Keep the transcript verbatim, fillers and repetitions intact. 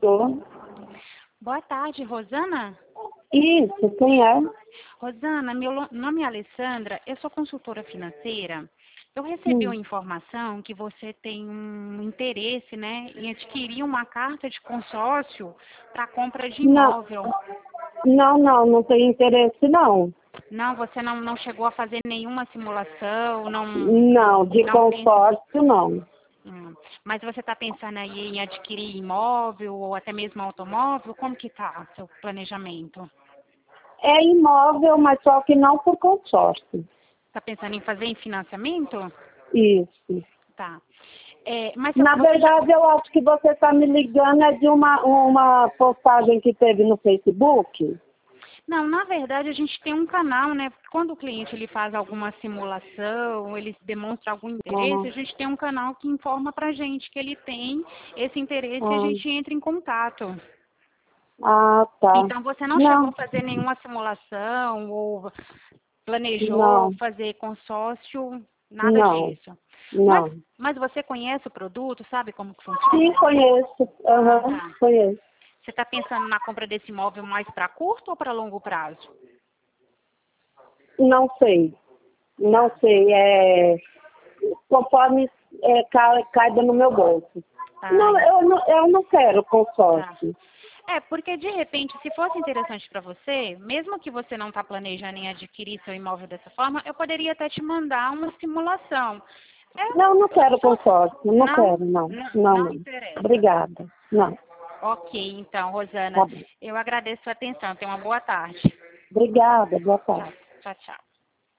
Tô. Boa tarde, Rosana. Isso, quem é? Rosana, meu lo- nome é Alessandra, eu sou consultora financeira. Eu recebi Hum. uma informação que você tem um interesse, né, em adquirir uma carta de consórcio para compra de Não, imóvel. não, não, não tem interesse, não. Não, você não, não chegou a fazer nenhuma simulação, não, Não, de não pensa. consórcio, não. Hum. Mas você está pensando aí em adquirir imóvel ou até mesmo automóvel? Como que está seu planejamento? É imóvel, mas só que não por consórcio. Está pensando em fazer em financiamento? Isso. Tá. É, mas Na você já... verdade, eu acho que você está me ligando é de uma, uma postagem que teve no Facebook. Não, na verdade a gente tem um canal, né? Quando o cliente ele faz alguma simulação, ele demonstra algum interesse, Ah, a gente tem um canal que informa pra gente que ele tem esse interesse e a ah, gente entra em contato. ah, tá. Então você não chegou a Não, fazer nenhuma simulação ou planejou não, fazer consórcio, nada não, disso. Mas, não. mas você conhece o produto, sabe como que Sim, funciona? conheço. Ah, Aham, tá. conheço. Você está pensando na compra desse imóvel mais para curto ou para longo prazo? Não sei. Não sei. É, conforme é, cai, caiba no meu bolso. Tá, Não, eu não, eu não quero tá. consórcio. É, porque de repente, se fosse interessante para você, mesmo que você não está planejando em adquirir seu imóvel dessa forma, eu poderia até te mandar uma simulação. É, Não, não quero só- consórcio. Não não, quero, não. não, Não, não não. interessa. Obrigada. Não, Ok, então, Rosana, tá bom. eu agradeço a atenção. Tenha uma boa tarde. Obrigada, boa tarde. Tchau, tchau, tchau.